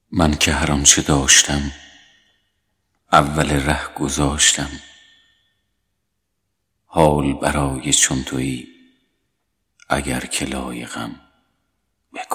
من که هر آنچه داشتم اول ره گذاشتم، حال برای چون تویی اگر که لایقم بگو.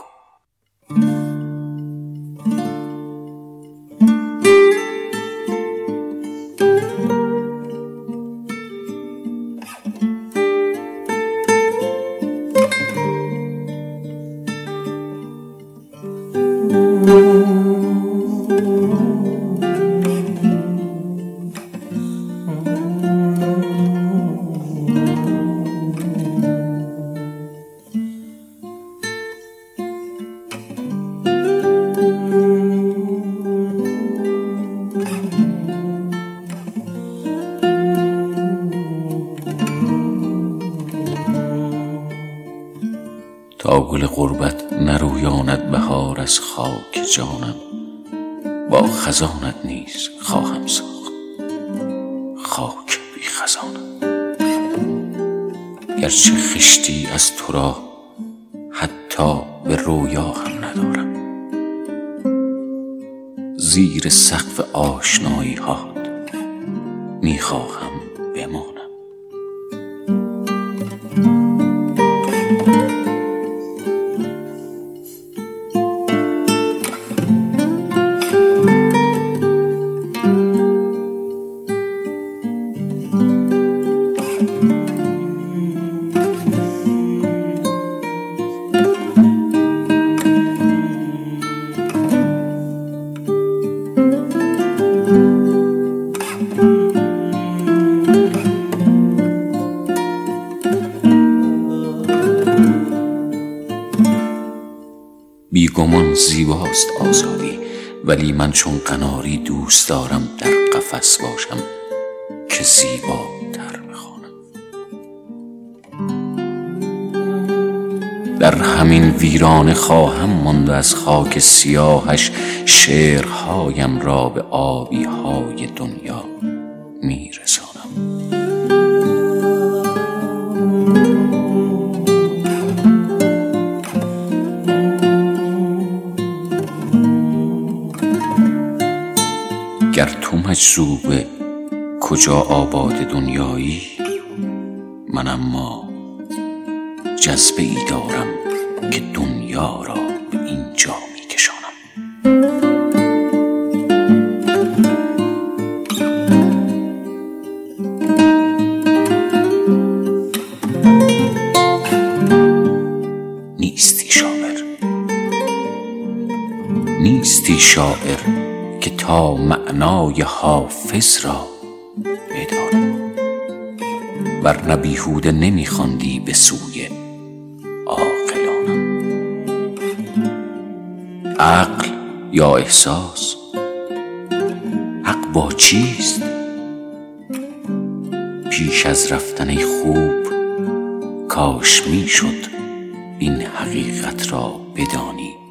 تا گل غربت نرویاند بهار از خاک جانم، با خزانت نیز خواهم ساخت خاک بی خزانم. گرچه خشتی از تو را حتی به رویا هم ندارم، زیر سقف آشنایی هات می خواهم بمانم. بیگمان زیباست آزادی، ولی من چون قناری دوست دارم در قفس باشم که زیباتر بخوانم. در همین ویرانه خواهم ماند از خاک سیاهش، شعرهایم را به آبی های دنیا می رسانم. گر تو مجذوب کجا آباد دنیایی، من اما جذبه ای دارم که دنیا را به اینجا می کشانم. نیستی شاعر که تا معنای حافظ را بدانی، ورنه بیهوده نمیخواندی به سوی عاقلانم. عقل یا احساس، حق با چیست؟ پیش از رفتن خوب کاش میشد این حقیقت را بدانی